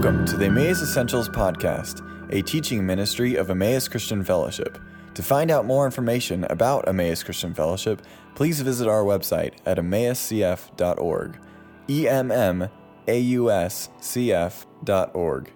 Welcome to the Emmaus Essentials Podcast, a teaching ministry of Emmaus Christian Fellowship. To find out more information about Emmaus Christian Fellowship, please visit our website at emmauscf.org, emmauscf.org.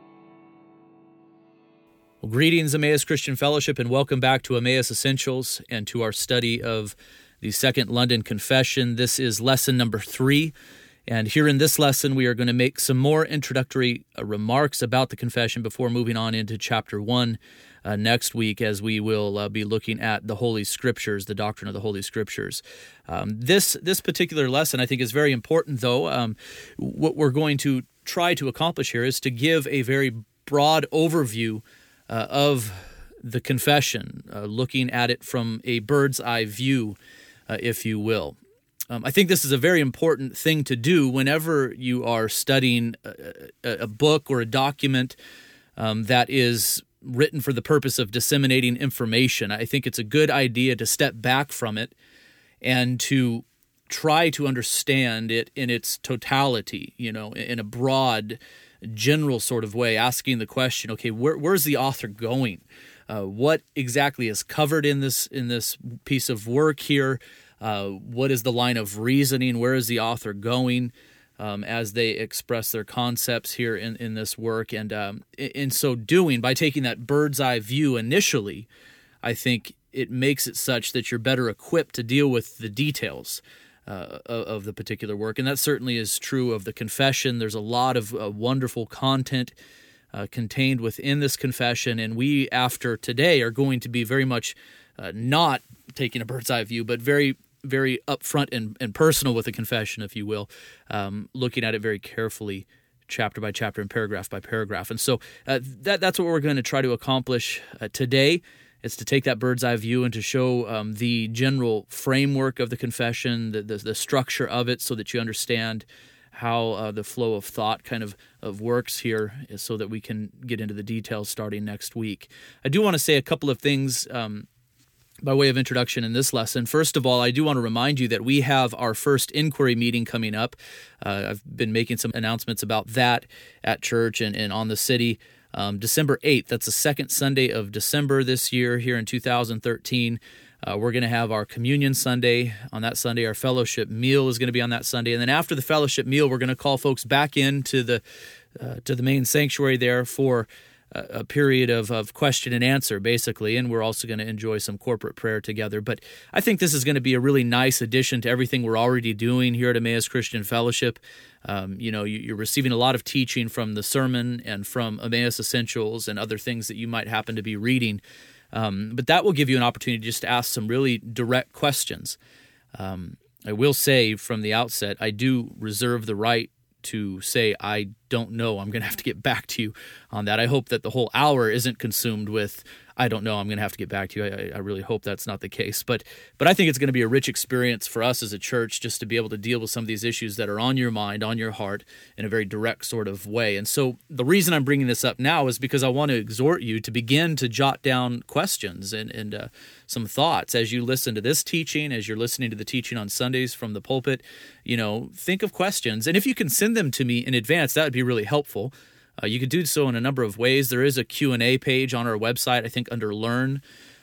Well, greetings, Emmaus Christian Fellowship, and welcome back to Emmaus Essentials and to our study of the Second London Confession. This is lesson number 3, and here in this lesson, we are going to make some more introductory remarks about the confession before moving on into chapter 1 next week, as we will be looking at the Holy Scriptures, the doctrine of the Holy Scriptures. This particular lesson, I think, is very important, though. What we're going to try to accomplish here is to give a very broad overview of the confession, looking at it from a bird's eye view, if you will. I think this is a very important thing to do whenever you are studying a book or a document that is written for the purpose of disseminating information. I think it's a good idea to step back from it and to try to understand it in its totality, in a broad, general sort of way, asking the question, okay, where's the author going? What exactly is covered in this piece of work here? What is the line of reasoning? Where is the author going as they express their concepts here in this work? And in so doing, by taking that bird's eye view initially, I think it makes it such that you're better equipped to deal with the details of the particular work. And that certainly is true of the confession. There's a lot of wonderful content contained within this confession, and we, after today, are going to be very much not taking a bird's eye view, but very, very upfront and personal with the confession, if you will, looking at it very carefully, chapter by chapter and paragraph by paragraph. And so that's what we're going to try to accomplish today. It's to take that bird's eye view and to show the general framework of the confession, the structure of it, so that you understand how the flow of thought kind of works here, so that we can get into the details starting next week. I do want to say a couple of things by way of introduction in this lesson. First of all, I do want to remind you that we have our first inquiry meeting coming up. I've been making some announcements about that at church and on the city. December 8th, that's the second Sunday of December this year here in 2013. We're going to have our communion Sunday on that Sunday. Our fellowship meal is going to be on that Sunday. And then after the fellowship meal, we're going to call folks back into the main sanctuary there for a period of question and answer, basically, and we're also going to enjoy some corporate prayer together. But I think this is going to be a really nice addition to everything we're already doing here at Emmaus Christian Fellowship. You're receiving a lot of teaching from the sermon and from Emmaus Essentials and other things that you might happen to be reading. But that will give you an opportunity just to ask some really direct questions. I will say from the outset, I do reserve the right to say, I don't know, I'm going to have to get back to you on that. I hope that the whole hour isn't consumed with, I don't know, I'm going to have to get back to you. I really hope that's not the case. But I think it's going to be a rich experience for us as a church just to be able to deal with some of these issues that are on your mind, on your heart, in a very direct sort of way. And so the reason I'm bringing this up now is because I want to exhort you to begin to jot down questions and some thoughts as you listen to this teaching, as you're listening to the teaching on Sundays from the pulpit. Think of questions. And if you can send them to me in advance, that would be really helpful. You could do so in a number of ways. There is a Q&A page on our website, I think under Learn.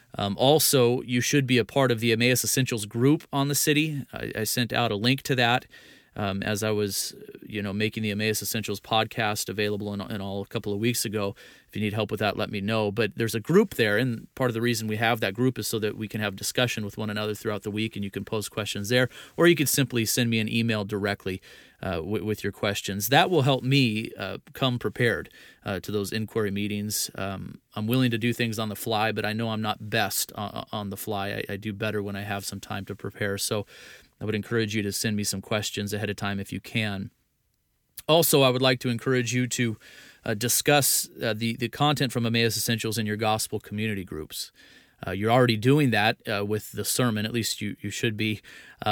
Also, you should be a part of the Emmaus Essentials group on the city. I sent out a link to that as I was, making the Emmaus Essentials podcast available in all a couple of weeks ago. If you need help with that, let me know. But there's a group there, and part of the reason we have that group is so that we can have discussion with one another throughout the week, and you can post questions there, or you could simply send me an email directly with your questions. That will help me come prepared to those inquiry meetings. I'm willing to do things on the fly, but I know I'm not best on the fly. I do better when I have some time to prepare. So I would encourage you to send me some questions ahead of time if you can. Also, I would like to encourage you to discuss the content from Emmaus Essentials in your gospel community groups. You're already doing that with the sermon, at least you should be.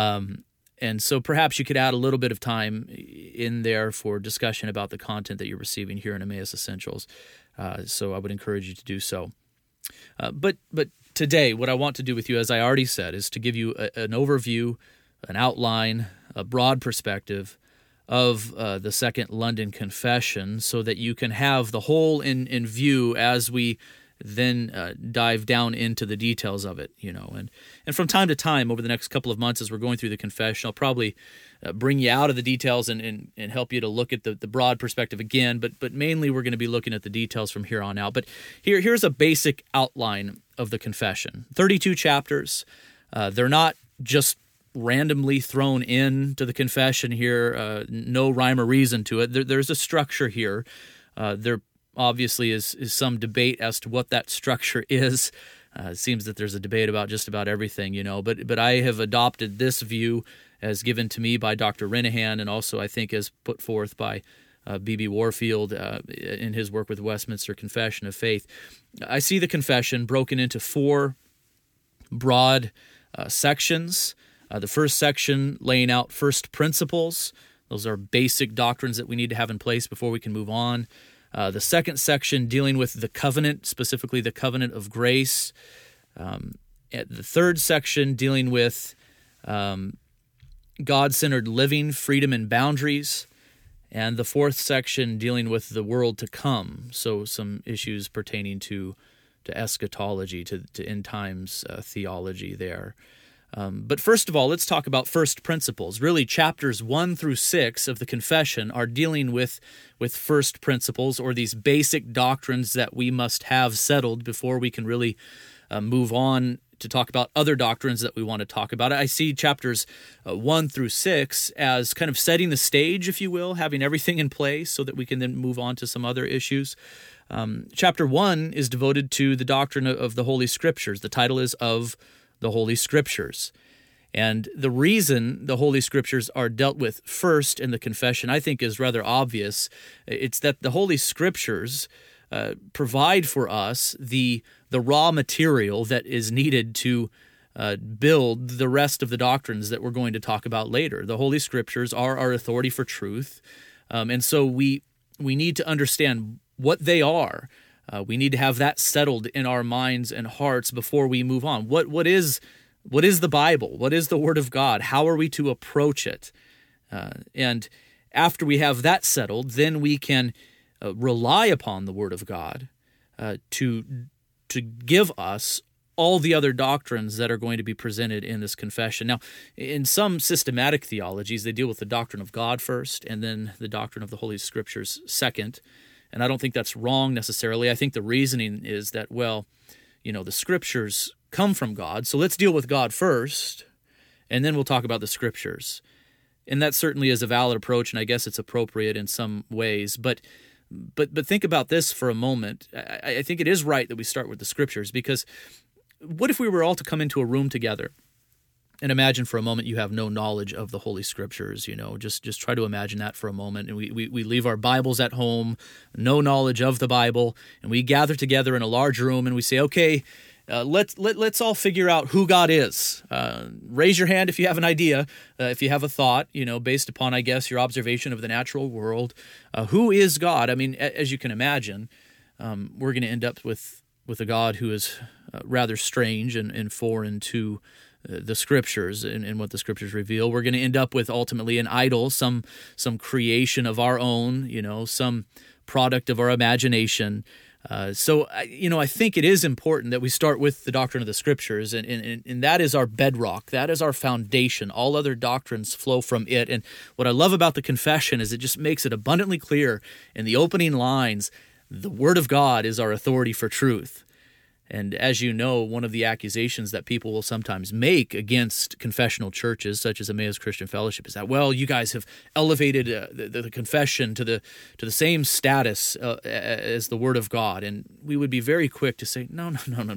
And so perhaps you could add a little bit of time in there for discussion about the content that you're receiving here in Emmaus Essentials. So I would encourage you to do so. But today, what I want to do with you, as I already said, is to give you an overview, an outline, a broad perspective of the Second London Confession so that you can have the whole in view as we then dive down into the details of it, And from time to time, over the next couple of months as we're going through the confession, I'll probably bring you out of the details and help you to look at the broad perspective again, but mainly we're going to be looking at the details from here on out. But here's a basic outline of the confession. 32 chapters. They're not just randomly thrown into the confession here, no rhyme or reason to it. There's a structure here. There obviously is some debate as to what that structure is. It seems that there's a debate about just about everything, but I have adopted this view as given to me by Dr. Renehan, and also I think as put forth by B.B. Warfield in his work with Westminster Confession of Faith. I see the confession broken into 4 broad sections. The first section laying out first principles. Those are basic doctrines that we need to have in place before we can move on. The second section dealing with the covenant, specifically the covenant of grace. The third section dealing with God-centered living, freedom, and boundaries. And the fourth section dealing with the world to come. So some issues pertaining to eschatology, to end times theology there. But first of all, let's talk about first principles. Really, chapters 1 through 6 of the confession are dealing with first principles, or these basic doctrines that we must have settled before we can really move on to talk about other doctrines that we want to talk about. I see chapters 1 through 6 as kind of setting the stage, if you will, having everything in place so that we can then move on to some other issues. Chapter 1 is devoted to the doctrine of the Holy Scriptures. The title is Of the Holy Scriptures. And the reason the Holy Scriptures are dealt with first in the confession, I think, is rather obvious. It's that the Holy Scriptures provide for us the raw material that is needed to build the rest of the doctrines that we're going to talk about later. The Holy Scriptures are our authority for truth, and so we need to understand what they are. We need to have that settled in our minds and hearts before we move on. What is the Bible? What is the Word of God? How are we to approach it? And after we have that settled, then we can rely upon the Word of God to give us all the other doctrines that are going to be presented in this confession. Now, in some systematic theologies, they deal with the doctrine of God first, and then the doctrine of the Holy Scriptures second. And I don't think that's wrong necessarily. I think the reasoning is that, the Scriptures come from God, so let's deal with God first, and then we'll talk about the Scriptures. And that certainly is a valid approach, and I guess it's appropriate in some ways. But think about this for a moment. I think it is right that we start with the Scriptures, because what if we were all to come into a room together? And imagine for a moment you have no knowledge of the Holy Scriptures, just try to imagine that for a moment. And we leave our Bibles at home, no knowledge of the Bible, and we gather together in a large room and we say, okay, let's all figure out who God is. Raise your hand if you have an idea, if you have a thought, based upon, I guess, your observation of the natural world. Who is God? I mean, as you can imagine, we're going to end up with a God who is rather strange and foreign to the Scriptures and what the Scriptures reveal. We're going to end up with ultimately an idol, some creation of our own, some product of our imagination. So I think it is important that we start with the doctrine of the Scriptures, and that is our bedrock. That is our foundation. All other doctrines flow from it. And what I love about the confession is it just makes it abundantly clear in the opening lines, the Word of God is our authority for truth. And as you know, one of the accusations that people will sometimes make against confessional churches, such as Emmaus Christian Fellowship, is that, you guys have elevated the confession to the same status as the Word of God. And we would be very quick to say, no.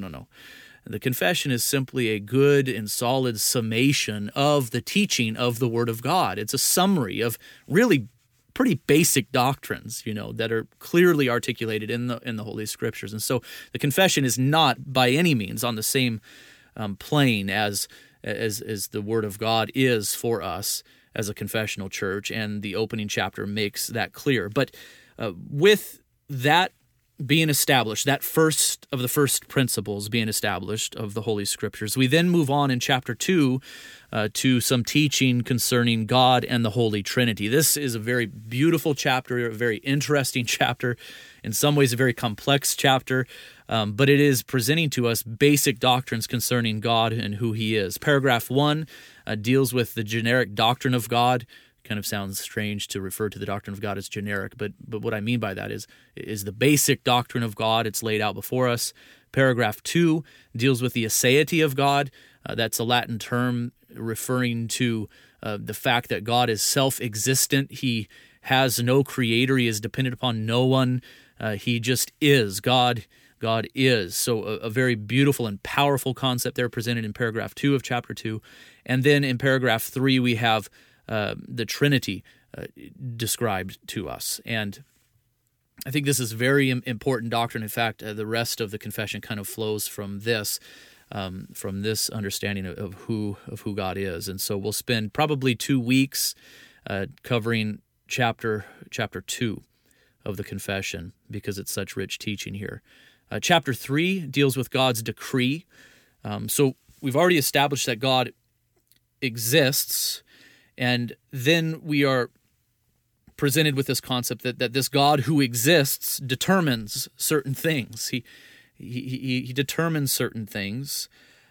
The confession is simply a good and solid summation of the teaching of the Word of God. It's a summary of really pretty basic doctrines, that are clearly articulated in the Holy Scriptures. And so the confession is not by any means on the same plane as the Word of God is for us as a confessional church, and the opening chapter makes that clear. But with that being established, that first of the first principles being established of the Holy Scriptures. We then move on in chapter 2 to some teaching concerning God and the Holy Trinity. This is a very beautiful chapter, a very interesting chapter, in some ways a very complex chapter, but it is presenting to us basic doctrines concerning God and who He is. Paragraph 1 deals with the generic doctrine of God. Kind of sounds strange to refer to the doctrine of God as generic, but what I mean by that is the basic doctrine of God. It's laid out before us. Paragraph 2 deals with the aseity of God. That's a Latin term referring to the fact that God is self-existent. He has no creator. He is dependent upon no one. He just is. God is. So a very beautiful and powerful concept there presented in paragraph 2 of chapter 2. And then in paragraph 3 we have the Trinity described to us. And I think this is very important doctrine. In fact, the rest of the confession kind of flows from this understanding of who God is. And so we'll spend probably 2 weeks covering chapter 2 of the confession because it's such rich teaching here. Chapter 3 deals with God's decree. So we've already established that God exists, and then we are presented with this concept that this God who exists determines certain things. He determines certain things,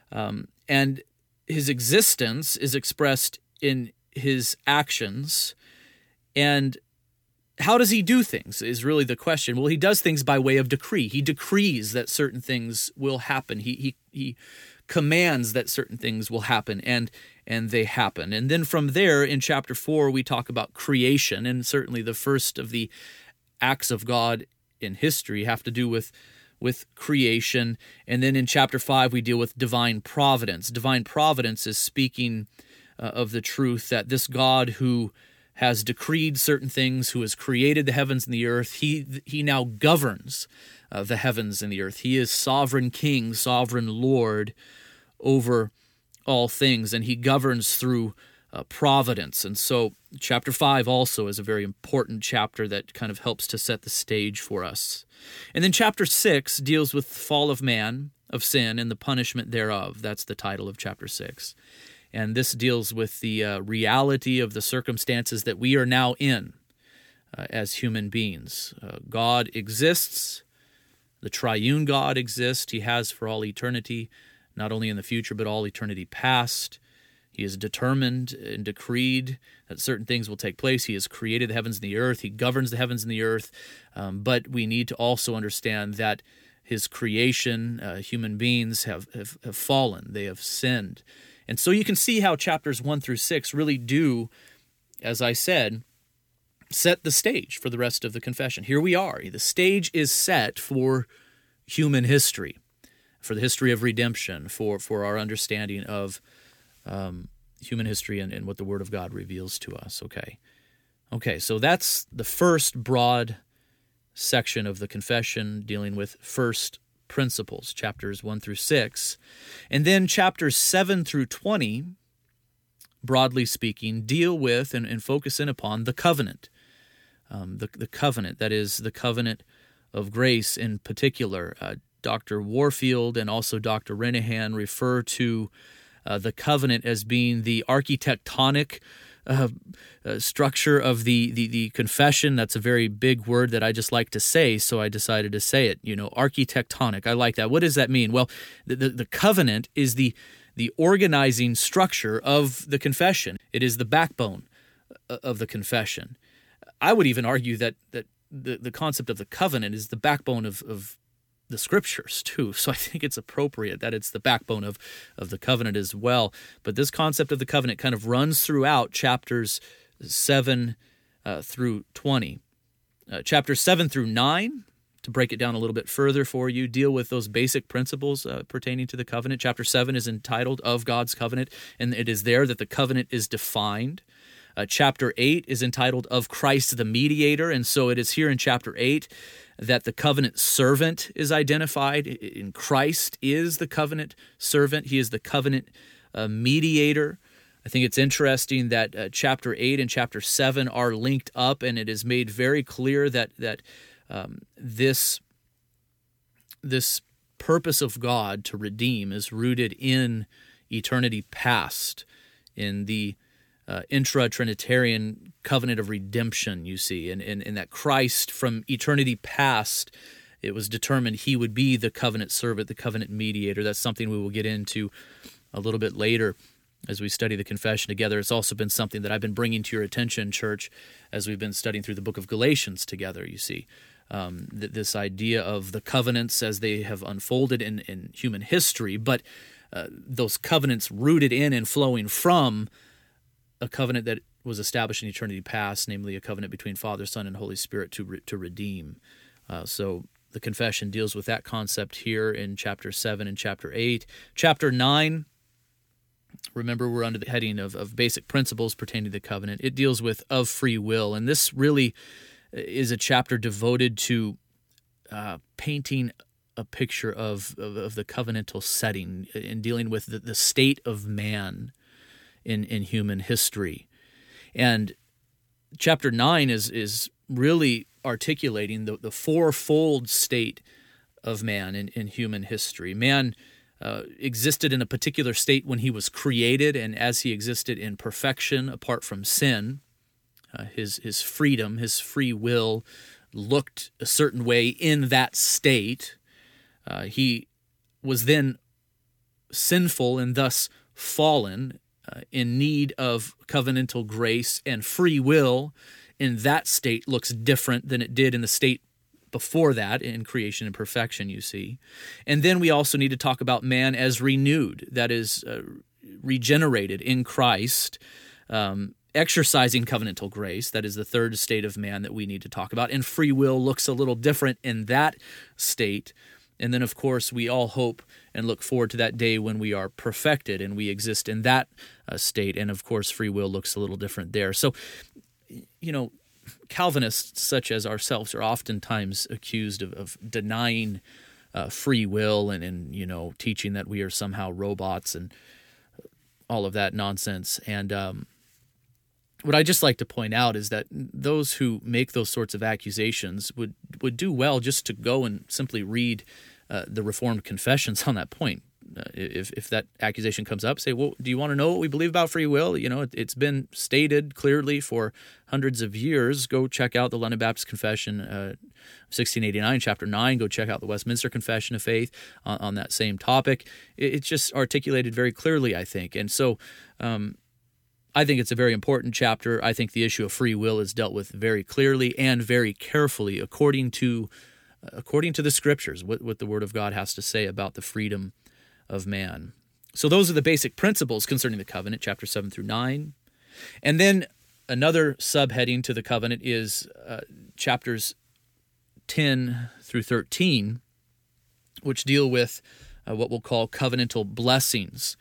and His existence is expressed in His actions. And how does He do things is really the question. Well, He does things by way of decree. He decrees that certain things will happen. He commands that certain things will happen, and they happen. And then from there, in chapter 4, we talk about creation, and certainly the first of the acts of God in history have to do with creation. And then in chapter 5, we deal with divine providence. Divine providence is speaking of the truth that this God who has decreed certain things, who has created the heavens and the earth, he now governs the heavens and the earth. He is sovereign king, sovereign Lord over all things, and He governs through providence. And so chapter 5 also is a very important chapter that kind of helps to set the stage for us. And then chapter 6 deals with the fall of man, of sin, and the punishment thereof. That's the title of chapter 6. And this deals with the reality of the circumstances that we are now in as human beings. God exists. The triune God exists. He has for all eternity, not only in the future, but all eternity past. He has determined and decreed that certain things will take place. He has created the heavens and the earth. He governs the heavens and the earth. But we need to also understand that His creation, human beings, have fallen. They have sinned. And so you can see how chapters 1 through 6 really do, as I said, set the stage for the rest of the confession. Here we are. The stage is set for human history, for the history of redemption, for our understanding of human history and what the Word of God reveals to us. Okay, so that's the first broad section of the confession dealing with first principles, chapters 1 through 6. And then chapters 7 through 20, broadly speaking, deal with and focus in upon the covenant. The covenant, that is, the covenant of grace in particular. Dr. Warfield and also Dr. Renehan refer to the covenant as being the architectonic structure of the confession. That's a very big word that I just like to say, so I decided to say it. Architectonic. I like that. What does that mean? Well, the covenant is the organizing structure of the confession. It is the backbone of the confession. I would even argue that the concept of the covenant is the backbone of the Scriptures too. So I think it's appropriate that it's the backbone of the covenant as well. But this concept of the covenant kind of runs throughout chapters 7 through 20. Chapters 7 through 9, to break it down a little bit further for you, deal with those basic principles pertaining to the covenant. Chapter 7 is entitled Of God's Covenant, and it is there that the covenant is defined. Chapter 8 is entitled Of Christ the Mediator, and so it is here in chapter 8 that the covenant servant is identified. In Christ is the covenant servant. He is the covenant mediator. I think it's interesting that chapter 8 and chapter 7 are linked up, and it is made very clear that this this purpose of God to redeem is rooted in eternity past, in the intra-Trinitarian covenant of redemption, you see, and that Christ from eternity past, it was determined he would be the covenant servant, the covenant mediator. That's something we will get into a little bit later as we study the confession together. It's also been something that I've been bringing to your attention, church, as we've been studying through the book of Galatians together, you see. This idea of the covenants as they have unfolded in human history, but those covenants rooted in and flowing from a covenant that was established in eternity past, namely a covenant between Father, Son, and Holy Spirit to redeem. So the confession deals with that concept here in chapter 7 and chapter 8. Chapter 9, remember, we're under the heading of basic principles pertaining to the covenant. It deals with of free will, and this really is a chapter devoted to painting a picture of the covenantal setting in dealing with the state of man in human history. And chapter 9 is really articulating the fourfold state of man in human history. Man existed in a particular state when he was created, and as he existed in perfection apart from sin, his freedom, his free will looked a certain way in that state. He was then sinful and thus fallen, in need of covenantal grace, and free will in that state looks different than it did in the state before that in creation and perfection, you see. And then we also need to talk about man as renewed, that is, regenerated in Christ, exercising covenantal grace. That is the third state of man that we need to talk about. And free will looks a little different in that state. And then, of course, we all hope and look forward to that day when we are perfected and we exist in that state. And, of course, free will looks a little different there. So, Calvinists such as ourselves are oftentimes accused of denying free will and teaching that we are somehow robots and all of that nonsense. And what I just like to point out is that those who make those sorts of accusations would do well just to go and simply read the Reformed confessions on that point. If that accusation comes up, say, well, do you want to know what we believe about free will? It's been stated clearly for hundreds of years. Go check out the London Baptist Confession, 1689, chapter 9. Go check out the Westminster Confession of Faith on that same topic. It's just articulated very clearly, I think. And so I think it's a very important chapter. I think the issue of free will is dealt with very clearly and very carefully according to the Scriptures, what the Word of God has to say about the freedom of man. So those are the basic principles concerning the covenant, chapter 7 through 9. And then another subheading to the covenant is chapters 10 through 13, which deal with what we'll call covenantal blessings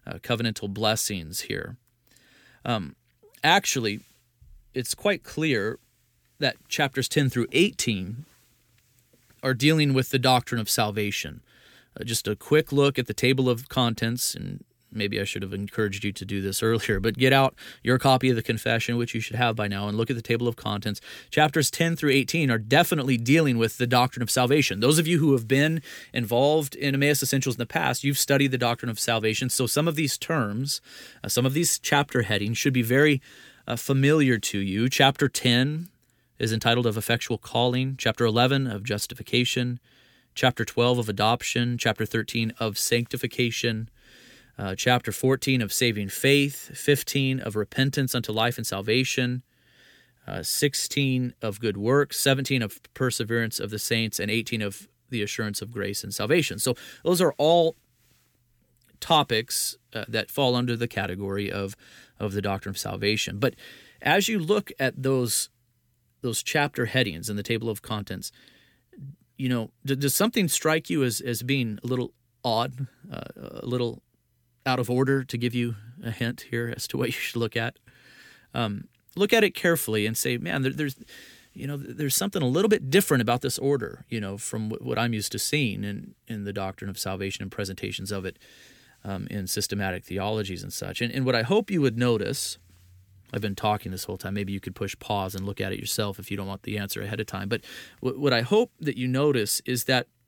here. Actually, it's quite clear that chapters 10 through 18 are dealing with the doctrine of salvation. Just a quick look at the table of contents, and maybe I should have encouraged you to do this earlier, but get out your copy of the confession, which you should have by now, and look at the table of contents. Chapters 10 through 18 are definitely dealing with the doctrine of salvation. Those of you who have been involved in Emmaus Essentials in the past, you've studied the doctrine of salvation, so some of these terms, some of these chapter headings should be very familiar to you. Chapter 10 is entitled Of Effectual Calling, chapter 11 of Justification, chapter 12 of Adoption, chapter 13 of Sanctification, chapter 14 of Saving Faith, 15 of Repentance unto Life and Salvation, 16 of Good Works, 17 of Perseverance of the Saints, and 18 of the Assurance of Grace and Salvation. So those are all topics that fall under the category of the doctrine of salvation. But as you look at those chapter headings in the table of contents, does something strike you as being a little odd, a little out of order, to give you a hint here as to what you should look at? Look at it carefully and say, man, there's something a little bit different about this order, from what I'm used to seeing in the doctrine of salvation and presentations of it in systematic theologies and such. And what I hope you would notice, I've been talking this whole time. Maybe you could push pause and look at it yourself if you don't want the answer ahead of time. But what I hope that you notice is that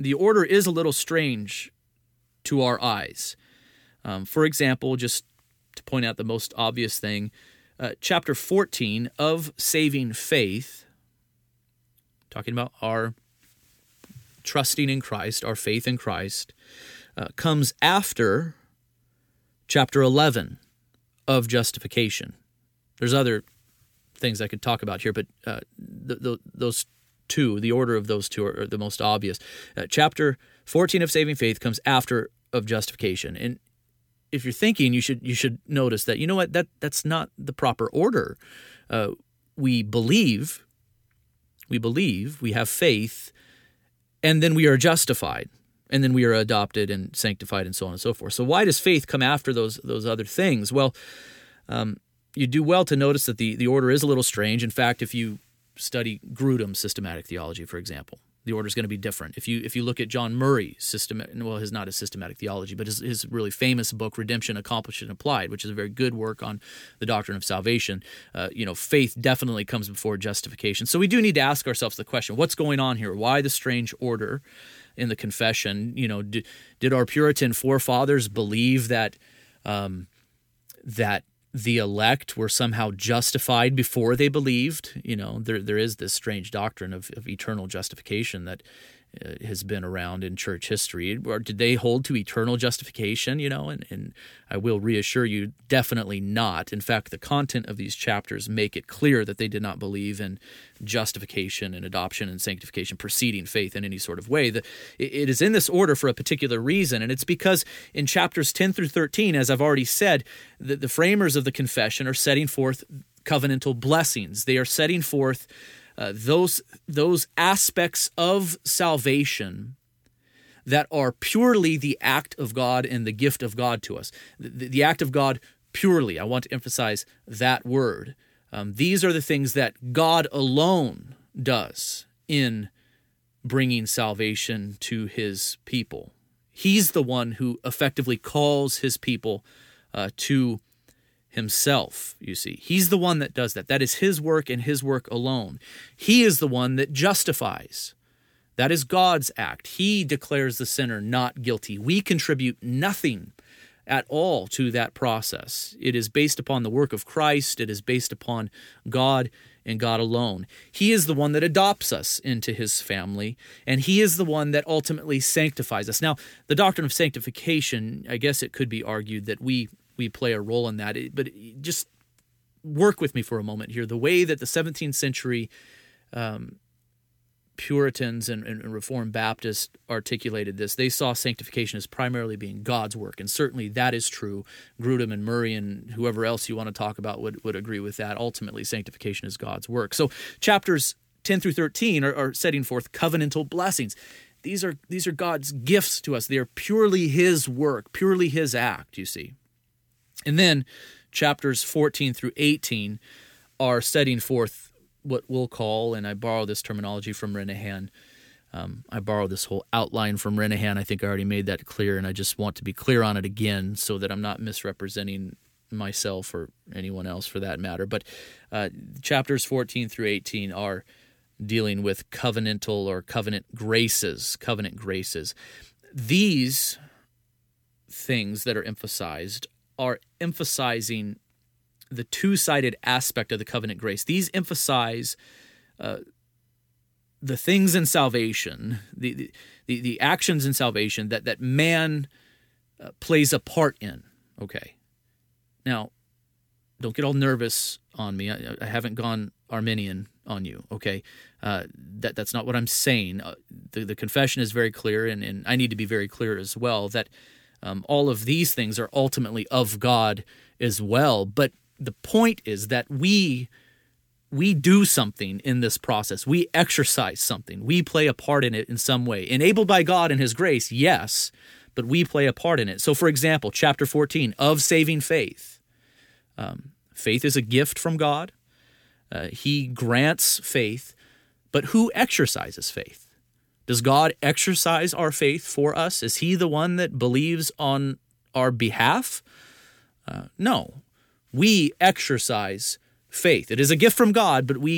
the order is a little strange to our eyes. For example, just to point out the most obvious thing, chapter 14 of Saving Faith, talking about our trusting in Christ, our faith in Christ, comes after chapter 11 of Justification. There's other things I could talk about here, but those two, the order of those two are the most obvious. Chapter 14 of Saving Faith comes after of Justification. And if you're thinking, you should notice that, you know what, that's not the proper order. We believe, we have faith, and then we are justified, and then we are adopted and sanctified, and so on and so forth. So why does faith come after those other things? Well, you do well to notice that the order is a little strange. In fact, if you study Grudem's systematic theology, for example, the order is going to be different. If you look at John Murray's not his systematic theology, but his really famous book, Redemption Accomplished and Applied, which is a very good work on the doctrine of salvation, faith definitely comes before justification. So we do need to ask ourselves the question, what's going on here? Why the strange order in the confession? Did our Puritan forefathers believe that the elect were somehow justified before they believed? There is this strange doctrine of eternal justification that has been around in church history. Or did they hold to eternal justification? And I will reassure you, definitely not. In fact, the content of these chapters make it clear that they did not believe in justification and adoption and sanctification preceding faith in any sort of way. It is in this order for a particular reason, and it's because in chapters 10 through 13, as I've already said, the framers of the confession are setting forth covenantal blessings. They are setting forth those aspects of salvation that are purely the act of God and the gift of God to us. The act of God purely, I want to emphasize that word. These are the things that God alone does in bringing salvation to his people. He's the one who effectively calls his people to himself, you see. He's the one that does that. That is his work and his work alone. He is the one that justifies. That is God's act. He declares the sinner not guilty. We contribute nothing at all to that process. It is based upon the work of Christ. It is based upon God and God alone. He is the one that adopts us into his family, and he is the one that ultimately sanctifies us. Now, the doctrine of sanctification, I guess it could be argued that we play a role in that, but just work with me for a moment here. The way that the 17th century Puritans and Reformed Baptists articulated this, they saw sanctification as primarily being God's work, and certainly that is true. Grudem and Murray and whoever else you want to talk about would agree with that. Ultimately, sanctification is God's work. So chapters 10 through 13 are setting forth covenantal blessings. These are God's gifts to us. They are purely his work, purely his act, you see. And then chapters 14 through 18 are setting forth what we'll call, and I borrow this terminology from Renehan, I borrow this whole outline from Renehan. I think I already made that clear, and I just want to be clear on it again so that I'm not misrepresenting myself or anyone else for that matter. But chapters 14 through 18 are dealing with covenantal or covenant graces. These things that are emphasized are emphasizing the two-sided aspect of the covenant grace. These emphasize the things in salvation, the actions in salvation that man plays a part in. Okay. Now, don't get all nervous on me. I haven't gone Arminian on you. Okay. That's not what I'm saying. The confession is very clear, and I need to be very clear as well that all of these things are ultimately of God as well. But the point is that we do something in this process. We exercise something. We play a part in it in some way. Enabled by God and his grace, yes, but we play a part in it. So, for example, chapter 14 of Saving Faith. Faith is a gift from God. He grants faith, but who exercises faith? Does God exercise our faith for us? Is he the one that believes on our behalf? No. We exercise faith. It is a gift from God, but we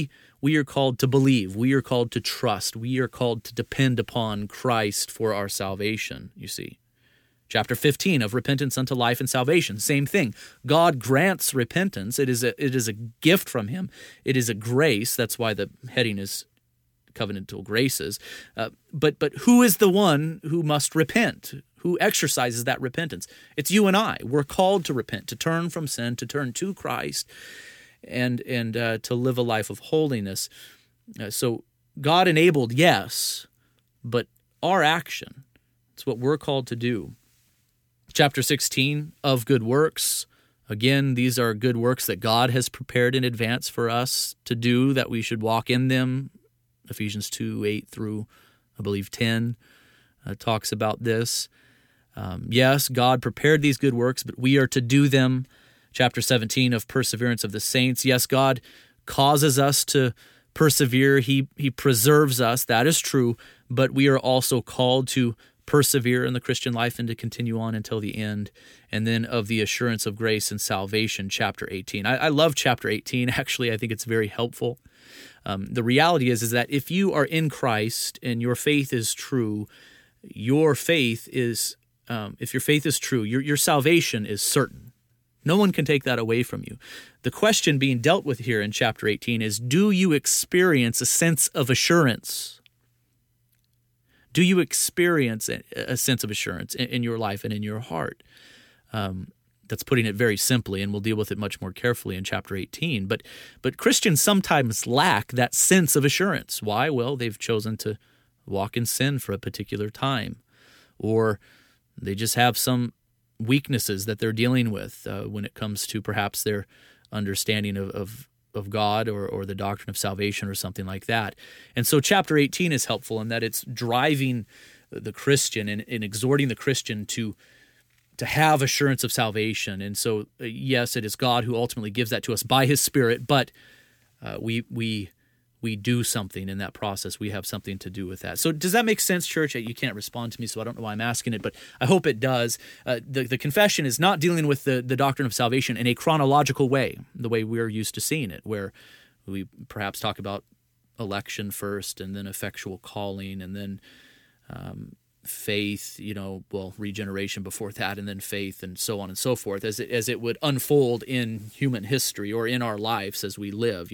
we are called to believe. We are called to trust. We are called to depend upon Christ for our salvation, you see. Chapter 15 of repentance unto life and salvation, same thing. God grants repentance. It is a gift from him. It is a grace. That's why the heading is covenantal graces. But who is the one who must repent? Who exercises that repentance? It's you and I. We're called to repent, to turn from sin, to turn to Christ, and to live a life of holiness. So God enabled, yes, but our action, it's what we're called to do. Chapter 16 of good works. Again, these are good works that God has prepared in advance for us to do, that we should walk in them. Ephesians 2:8 through, I believe, 10 talks about this. Yes, God prepared these good works, but we are to do them. Chapter 17 of perseverance of the saints. Yes, God causes us to persevere. He preserves us. That is true, but we are also called to persevere in the Christian life and to continue on until the end. And then of the assurance of grace and salvation, chapter 18. I love chapter 18. Actually, I think it's very helpful. The reality is that if you are in Christ and your faith is true, if your faith is true, your salvation is certain. No one can take that away from you. The question being dealt with here in chapter 18 is, do you experience a sense of assurance? Do you experience a sense of assurance in your life and in your heart? That's putting it very simply, and we'll deal with it much more carefully in chapter 18. But Christians sometimes lack that sense of assurance. Why? Well, they've chosen to walk in sin for a particular time, or they just have some weaknesses that they're dealing with when it comes to perhaps their understanding of God or the doctrine of salvation or something like that. And so chapter 18 is helpful in that it's driving the Christian and exhorting the Christian to have assurance of salvation. And so, yes, it is God who ultimately gives that to us by his Spirit, but we do something in that process. We have something to do with that. So does that make sense, church? You can't respond to me, so I don't know why I'm asking it, but I hope it does. The confession is not dealing with the doctrine of salvation in a chronological way, the way we're used to seeing it, where we perhaps talk about election first and then effectual calling and then faith, regeneration before that, and then faith, and so on and so forth, as it would unfold in human history or in our lives as we live,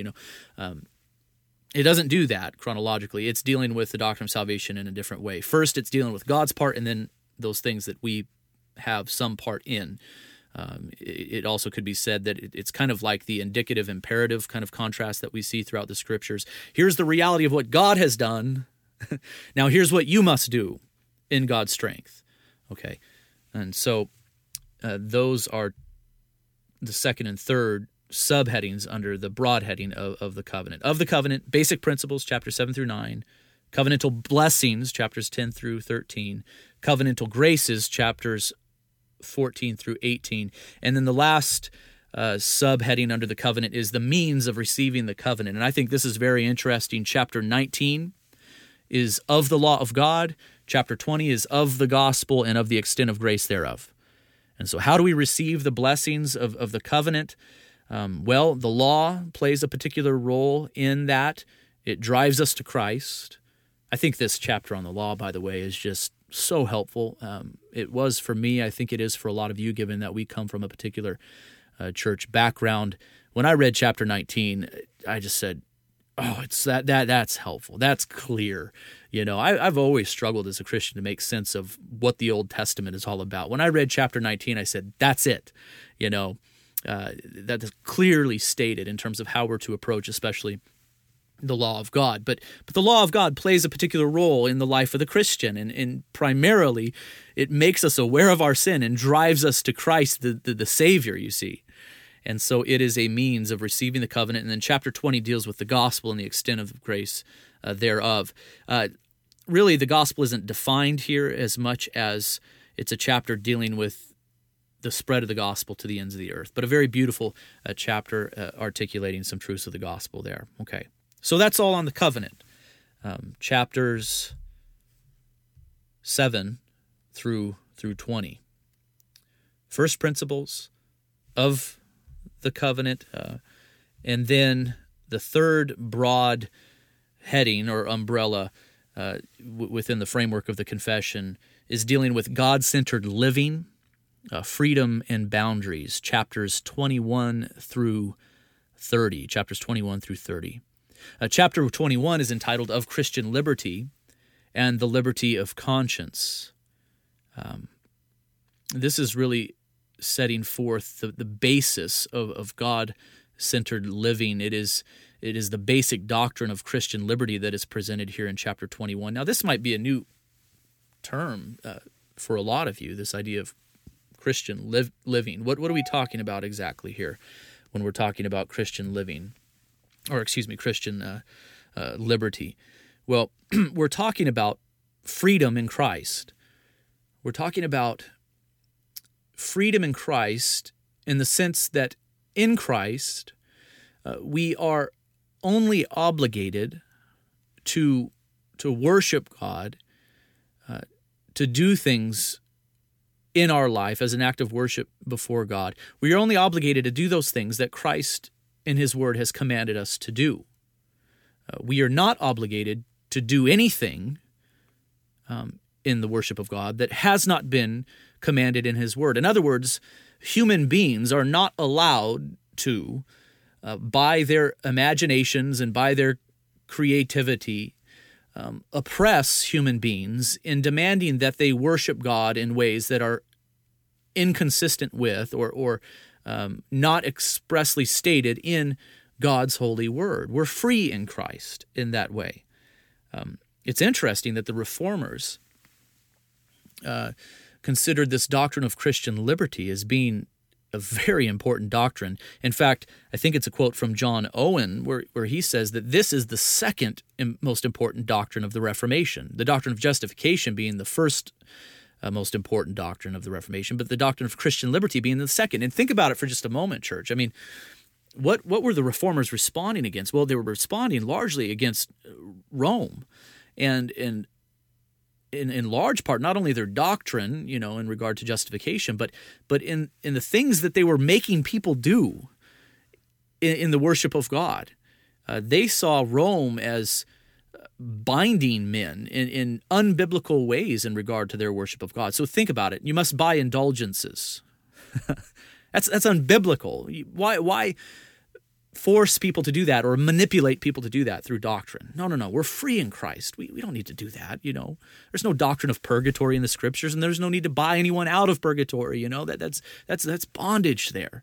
It doesn't do that chronologically. It's dealing with the doctrine of salvation in a different way. First, it's dealing with God's part, and then those things that we have some part in. It also could be said that it's kind of like the indicative imperative kind of contrast that we see throughout the Scriptures. Here's the reality of what God has done. Now here's what you must do in God's strength. Okay, and so those are the second and third subheadings under the broad heading of the covenant. Of the covenant, basic principles, chapters 7 through 9, covenantal blessings, chapters 10 through 13, covenantal graces, chapters 14 through 18, and then the last subheading under the covenant is the means of receiving the covenant. And I think this is very interesting. Chapter 19 is of the law of God. Chapter 20 is of the gospel and of the extent of grace thereof. And so how do we receive the blessings of the covenant? Well, the law plays a particular role in that. It drives us to Christ. I think this chapter on the law, by the way, is just so helpful. It was for me. I think it is for a lot of you, given that we come from a particular church background. When I read chapter 19, I just said, "Oh, it's that's helpful. That's clear." I've always struggled as a Christian to make sense of what the Old Testament is all about. When I read chapter 19, I said, "That's it." That is clearly stated in terms of how we're to approach, especially the law of God. But the law of God plays a particular role in the life of the Christian, and primarily it makes us aware of our sin and drives us to Christ, the Savior, you see. And so it is a means of receiving the covenant. And then chapter 20 deals with the gospel and the extent of grace thereof. Really, the gospel isn't defined here as much as it's a chapter dealing with the spread of the gospel to the ends of the earth. But a very beautiful chapter articulating some truths of the gospel there. Okay, so that's all on the covenant. Chapters 7 through 20. First principles of the covenant, and then the third broad heading or umbrella within the framework of the confession is dealing with God-centered living, freedom, and boundaries, chapters 21 through 30. Chapter 21 is entitled Of Christian Liberty and the Liberty of Conscience. This is really setting forth the basis of God-centered living. It is the basic doctrine of Christian liberty that is presented here in chapter 21. Now, this might be a new term for a lot of you, this idea of Christian living. What are we talking about exactly here when we're talking about Christian living? Or, Christian liberty. Well, we're talking about freedom in Christ. We're talking about freedom in Christ in the sense that in Christ we are only obligated to worship God, to do things in our life as an act of worship before God. We are only obligated to do those things that Christ in His Word has commanded us to do. We are not obligated to do anything in the worship of God that has not been commanded in His Word. In other words, human beings are not allowed to, by their imaginations and by their creativity, oppress human beings in demanding that they worship God in ways that are inconsistent with or not expressly stated in God's holy word. We're free in Christ in that way. It's interesting that the Reformers considered this doctrine of Christian liberty as being a very important doctrine. In fact, I think it's a quote from John Owen where he says that this is the second most important doctrine of the Reformation, the doctrine of justification being the first most important doctrine of the Reformation, but the doctrine of Christian liberty being the second. And think about it for just a moment, church. I mean, what were the Reformers responding against? Well, they were responding largely against Rome, and in large part, not only their doctrine, in regard to justification, but in the things that they were making people do in the worship of God. They saw Rome as binding men in unbiblical ways in regard to their worship of God. So think about it. You must buy indulgences. That's unbiblical. Why force people to do that or manipulate people to do that through doctrine? No. We're free in Christ. We don't need to do that, There's no doctrine of purgatory in the Scriptures, and there's no need to buy anyone out of purgatory, That's bondage there.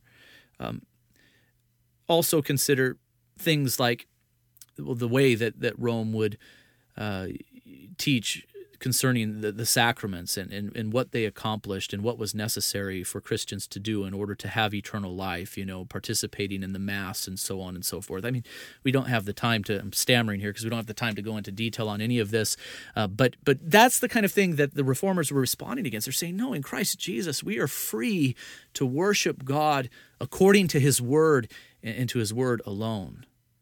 Also consider things like the way that Rome would teach concerning the sacraments and what they accomplished and what was necessary for Christians to do in order to have eternal life, participating in the Mass and so on and so forth. I mean, we don't have the time I'm stammering here because we don't have the time to go into detail on any of this, but that's the kind of thing that the Reformers were responding against. They're saying, no, in Christ Jesus, we are free to worship God according to His Word and to His Word alone.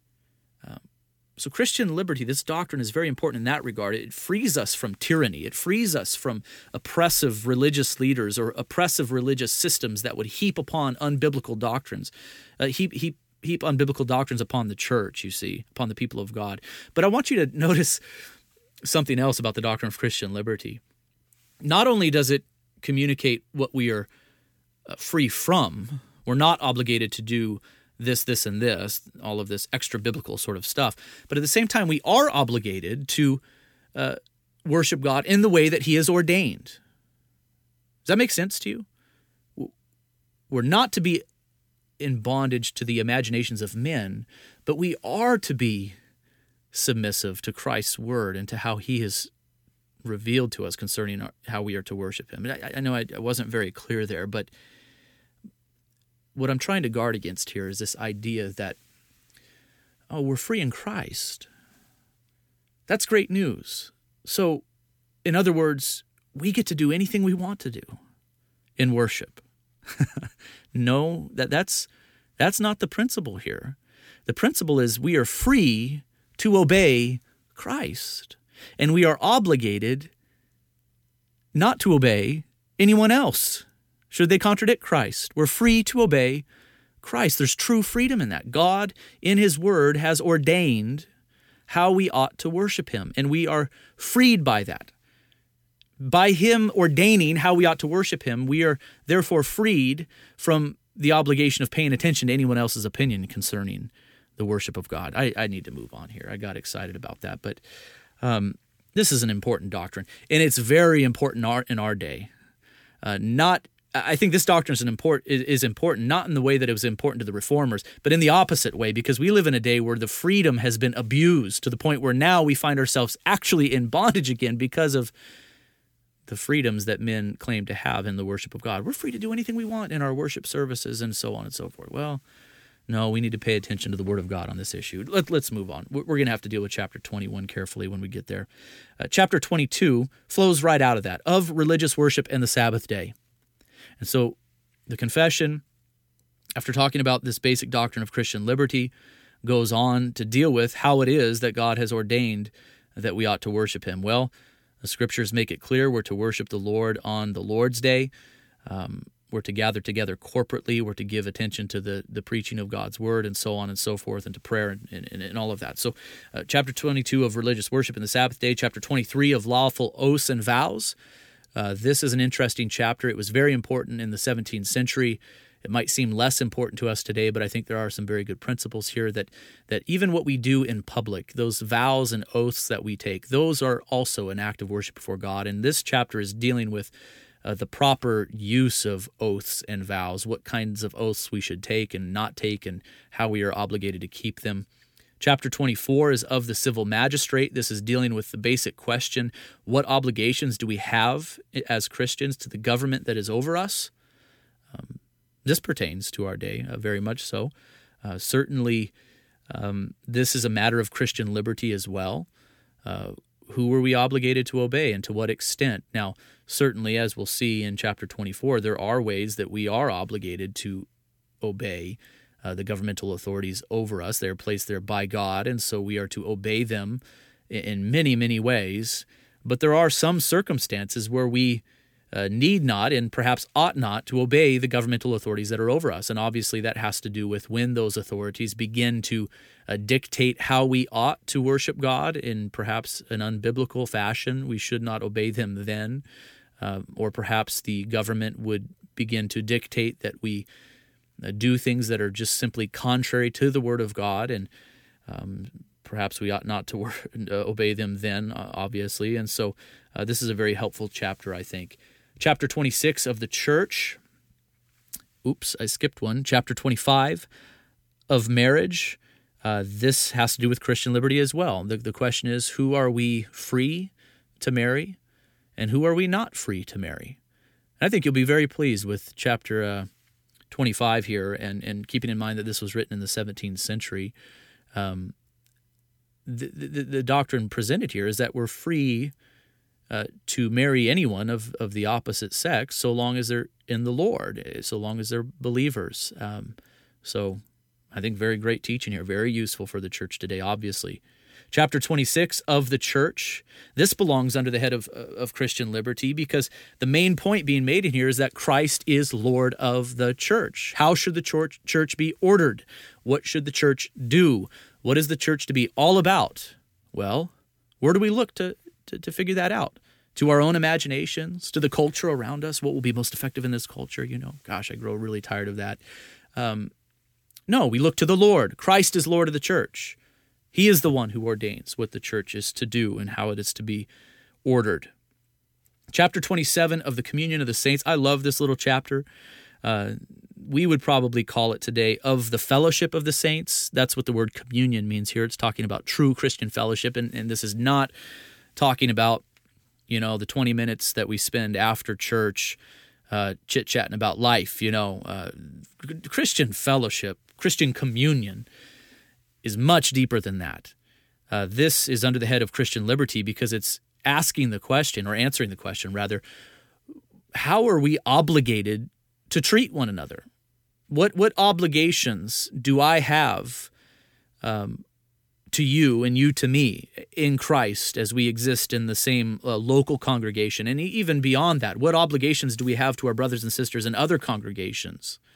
So Christian liberty, this doctrine is very important in that regard. It frees us from tyranny. It frees us from oppressive religious leaders or oppressive religious systems that would heap upon unbiblical doctrines, heap unbiblical doctrines upon the church, upon the people of God. But I want you to notice something else about the doctrine of Christian liberty. Not only does it communicate what we are free from, we're not obligated to do this, and this, all of this extra biblical sort of stuff. But at the same time, we are obligated to worship God in the way that He has ordained. Does that make sense to you? We're not to be in bondage to the imaginations of men, but we are to be submissive to Christ's Word and to how He has revealed to us concerning how we are to worship Him. And I know I wasn't very clear there, but what I'm trying to guard against here is this idea that, we're free in Christ. That's great news. So, in other words, we get to do anything we want to do in worship. No, that's not the principle here. The principle is we are free to obey Christ, and we are obligated not to obey anyone else should they contradict Christ. We're free to obey Christ. There's true freedom in that. God, in His Word, has ordained how we ought to worship Him, and we are freed by that. By Him ordaining how we ought to worship Him, we are therefore freed from the obligation of paying attention to anyone else's opinion concerning the worship of God. I need to move on here. I got excited about that, but this is an important doctrine, and it's very important in our day. I think this doctrine is important, not in the way that it was important to the Reformers, but in the opposite way, because we live in a day where the freedom has been abused to the point where now we find ourselves actually in bondage again because of the freedoms that men claim to have in the worship of God. We're free to do anything we want in our worship services and so on and so forth. Well, no, we need to pay attention to the Word of God on this issue. Let's move on. We're going to have to deal with chapter 21 carefully when we get there. Chapter 22 flows right out of that, of religious worship and the Sabbath day. And so the confession, after talking about this basic doctrine of Christian liberty, goes on to deal with how it is that God has ordained that we ought to worship Him. Well, the Scriptures make it clear we're to worship the Lord on the Lord's Day. We're to gather together corporately. We're to give attention to the preaching of God's Word and so on and so forth, and to prayer and all of that. So chapter 22 of religious worship and the Sabbath day, chapter 23 of lawful oaths and vows. This is an interesting chapter. It was very important in the 17th century. It might seem less important to us today, but I think there are some very good principles here that even what we do in public, those vows and oaths that we take, those are also an act of worship before God. And this chapter is dealing with the proper use of oaths and vows, what kinds of oaths we should take and not take, and how we are obligated to keep them. Chapter 24 is of the civil magistrate. This is dealing with the basic question, what obligations do we have as Christians to the government that is over us? This pertains to our day, very much so. Certainly, this is a matter of Christian liberty as well. Who are we obligated to obey and to what extent? Now, certainly, as we'll see in chapter 24, there are ways that we are obligated to obey the governmental authorities over us. They are placed there by God, and so we are to obey them in many, many ways. But there are some circumstances where we need not and perhaps ought not to obey the governmental authorities that are over us. And obviously that has to do with when those authorities begin to dictate how we ought to worship God in perhaps an unbiblical fashion. We should not obey them then. Or perhaps the government would begin to dictate that we do things that are just simply contrary to the Word of God, and perhaps we ought not to obey them then, obviously. And so this is a very helpful chapter, I think. Chapter 26 of the church. Oops, I skipped one. Chapter 25 of marriage. This has to do with Christian liberty as well. The question is, who are we free to marry, and who are we not free to marry? And I think you'll be very pleased with chapter 25 here, and keeping in mind that this was written in the 17th century. The doctrine presented here is that we're free to marry anyone of the opposite sex, so long as they're in the Lord, so long as they're believers. So I think very great teaching here, very useful for the church today, obviously. Chapter 26 of the church. This belongs under the head of Christian liberty, because the main point being made in here is that Christ is Lord of the church. How should the church be ordered? What should the church do? What is the church to be all about? Well, where do we look to figure that out? To our own imaginations, to the culture around us, what will be most effective in this culture? Gosh, I grow really tired of that. No, we look to the Lord. Christ is Lord of the church. He is the one who ordains what the church is to do and how it is to be ordered. Chapter 27 of the Communion of the Saints. I love this little chapter. We would probably call it today of the fellowship of the saints. That's what the word communion means here. It's talking about true Christian fellowship, and this is not talking about, the 20 minutes that we spend after church chit-chatting about life. Christian fellowship, Christian communion is much deeper than that. This is under the head of Christian liberty because it's asking the question, or answering the question, rather, how are we obligated to treat one another? What obligations do I have to you and you to me in Christ as we exist in the same local congregation? And even beyond that, what obligations do we have to our brothers and sisters in other congregations?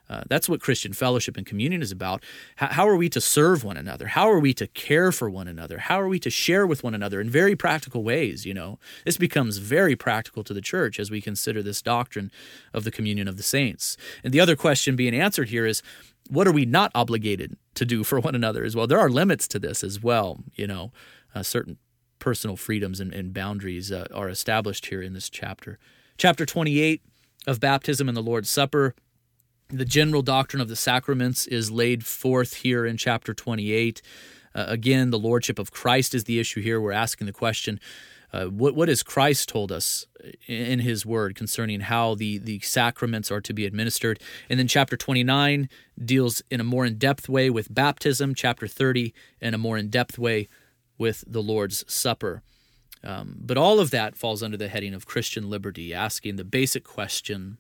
That's what Christian fellowship and communion is about. How are we to serve one another? How are we to care for one another? How are we to share with one another in very practical ways? This becomes very practical to the church as we consider this doctrine of the communion of the saints. And the other question being answered here is, what are we not obligated to do for one another as well? There are limits to this as well. Certain personal freedoms and boundaries are established here in this chapter. Chapter 28 of baptism and the Lord's Supper. The general doctrine of the sacraments is laid forth here in chapter 28. Again, the lordship of Christ is the issue here. We're asking the question, what has Christ told us in his word concerning how the sacraments are to be administered? And then chapter 29 deals in a more in-depth way with baptism, chapter 30 in a more in-depth way with the Lord's Supper. But all of that falls under the heading of Christian liberty, asking the basic question,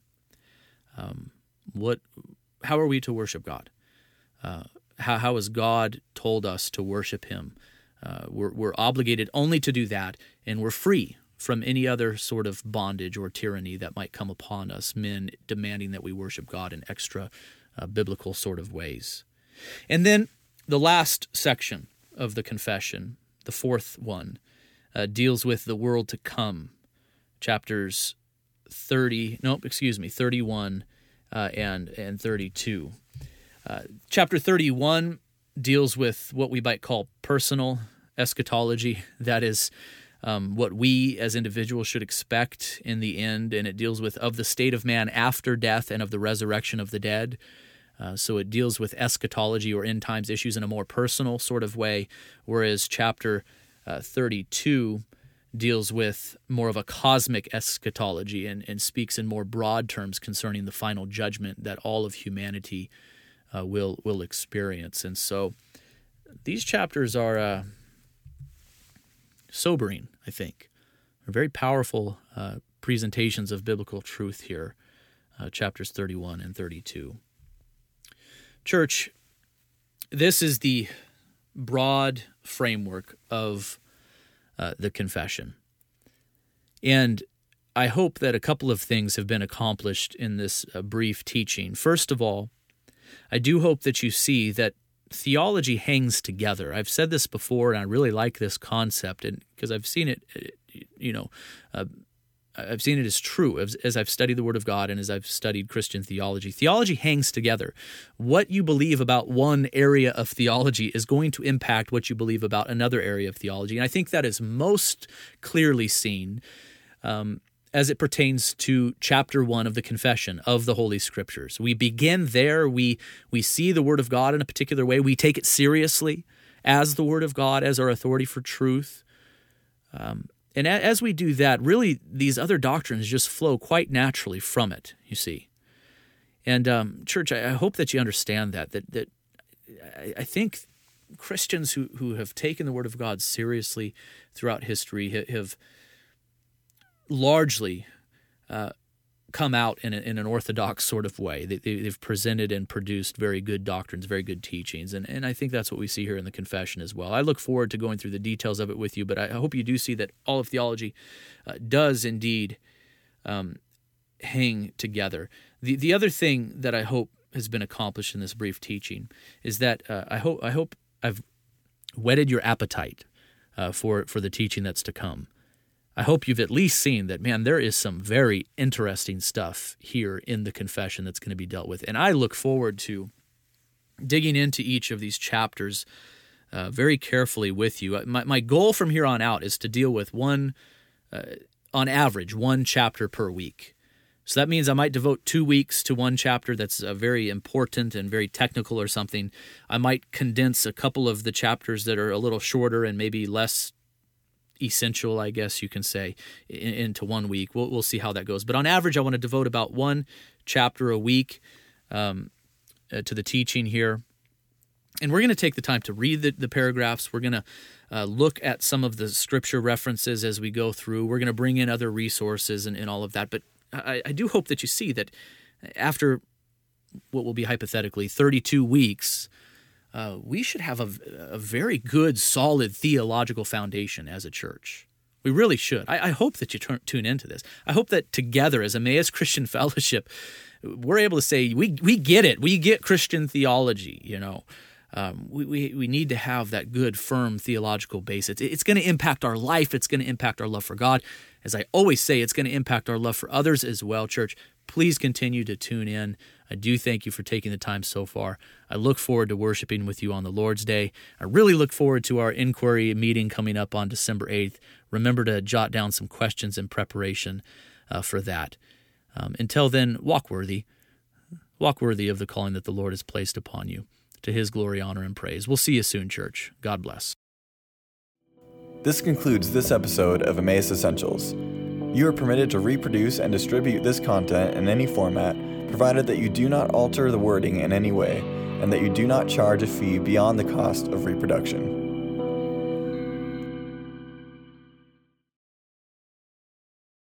how are we to worship God? How has God told us to worship him? We're obligated only to do that, and we're free from any other sort of bondage or tyranny that might come upon us, men demanding that we worship God in extra biblical sort of ways. And then the last section of the confession, the fourth one, deals with the world to come, chapters 31 and 32. Chapter 31 deals with what we might call personal eschatology. That is what we as individuals should expect in the end, and it deals with of the state of man after death and of the resurrection of the dead. So it deals with eschatology or end times issues in a more personal sort of way, whereas chapter 32 deals with more of a cosmic eschatology and speaks in more broad terms concerning the final judgment that all of humanity will experience. And so these chapters are sobering, I think. They're very powerful presentations of biblical truth here, chapters 31 and 32. Church, this is the broad framework of the confession. And I hope that a couple of things have been accomplished in this brief teaching. First of all, I do hope that you see that theology hangs together. I've said this before, and I really like this concept, and because I've seen it, I've seen it as true as I've studied the Word of God and as I've studied Christian theology. Theology hangs together. What you believe about one area of theology is going to impact what you believe about another area of theology, and I think that is most clearly seen as it pertains to chapter 1 of the Confession of the Holy Scriptures. We begin there. We see the Word of God in a particular way. We take it seriously as the Word of God, as our authority for truth. And as we do that, really these other doctrines just flow quite naturally from it, you see. And church, I hope that you understand that I think Christians who have taken the Word of God seriously throughout history have largely come out in an orthodox sort of way. They've presented and produced very good doctrines, very good teachings, and I think that's what we see here in the confession as well. I look forward to going through the details of it with you, but I hope you do see that all of theology does indeed hang together. The other thing that I hope has been accomplished in this brief teaching is that I hope I've whetted your appetite for the teaching that's to come. I hope you've at least seen that, man, there is some very interesting stuff here in the confession that's going to be dealt with. And I look forward to digging into each of these chapters very carefully with you. My goal from here on out is to deal with on average, one chapter per week. So that means I might devote 2 weeks to one chapter that's very important and very technical or something. I might condense a couple of the chapters that are a little shorter and maybe less essential, I guess you can say, into 1 week. We'll see how that goes. But on average, I want to devote about one chapter a week to the teaching here. And we're going to take the time to read the paragraphs. We're going to look at some of the scripture references as we go through. We're going to bring in other resources and all of that. But I do hope that you see that after what will be hypothetically 32 weeks, we should have a very good, solid theological foundation as a church. We really should. I hope that you tune into this. I hope that together as Emmaus Christian Fellowship, we're able to say, we get it. We get Christian theology, We need to have that good, firm theological base. It's going to impact our life. It's going to impact our love for God. As I always say, it's going to impact our love for others as well. Church, please continue to tune in. I do thank you for taking the time so far. I look forward to worshiping with you on the Lord's Day. I really look forward to our inquiry meeting coming up on December 8th. Remember to jot down some questions in preparation for that. Until then, walk worthy. Walk worthy of the calling that the Lord has placed upon you. To His glory, honor, and praise. We'll see you soon, church. God bless. This concludes this episode of Emmaus Essentials. You are permitted to reproduce and distribute this content in any format, provided that you do not alter the wording in any way, and that you do not charge a fee beyond the cost of reproduction.